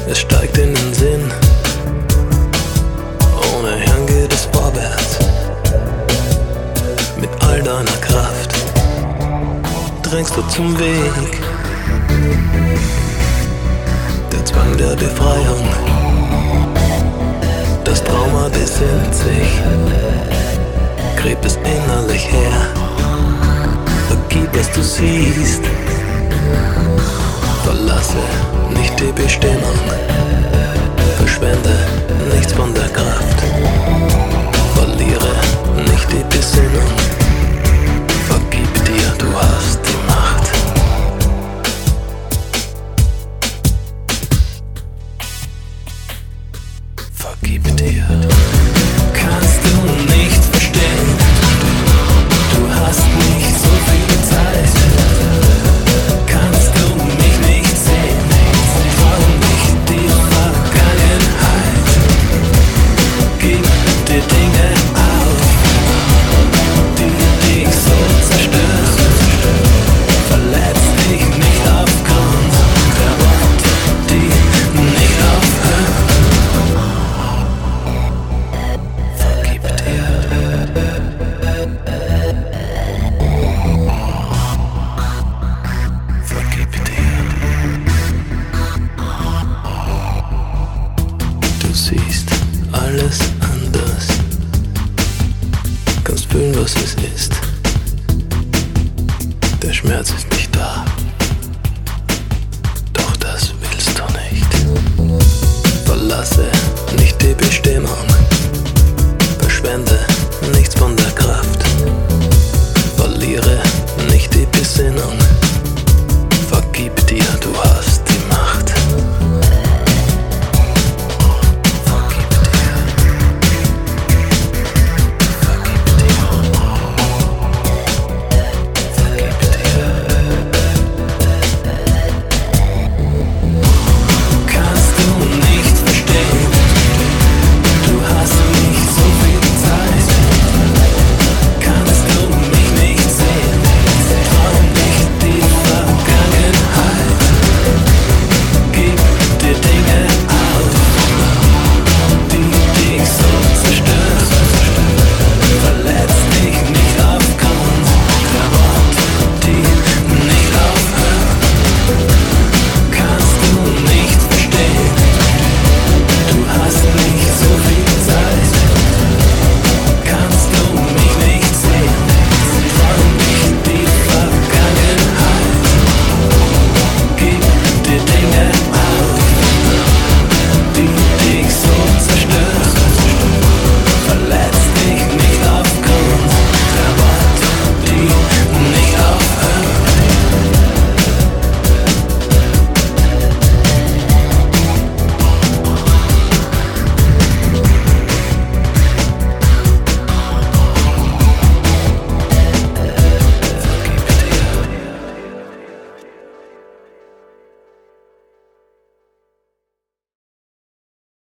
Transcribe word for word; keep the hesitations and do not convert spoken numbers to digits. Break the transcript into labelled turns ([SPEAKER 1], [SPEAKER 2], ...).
[SPEAKER 1] Es steigt in den Sinn, ohne Herrn geht es vorwärts. Mit all deiner Kraft drängst du zum Weg. Der Zwang der Befreiung, das Trauma besinnt sich, gräbt es innerlich her. Vergib, was du siehst, verlasse nicht die Bestimmung, verschwende nichts von der Kraft, verliere nicht die Besinnung. Vergib dir, du hast die Macht. Vergib dir. Kannst du nicht verstehen, du hast nicht so viel Zeit. Kannst du mich nicht sehen, träum nicht die Vergangenheit. Gib dir Dinge auf, die dich so zerstören. Verletz dich nicht aufgrund der Worte, die nicht aufhören. Vergib dir. Vergib dir. Du siehst alles anders, kannst fühlen, was es ist. Der Schmerz ist nicht da, doch das willst du nicht. Verlasse nicht die Bestimmung, verschwende nichts von der Kraft, verliere nicht die Besinnung. Vergib dir, du hast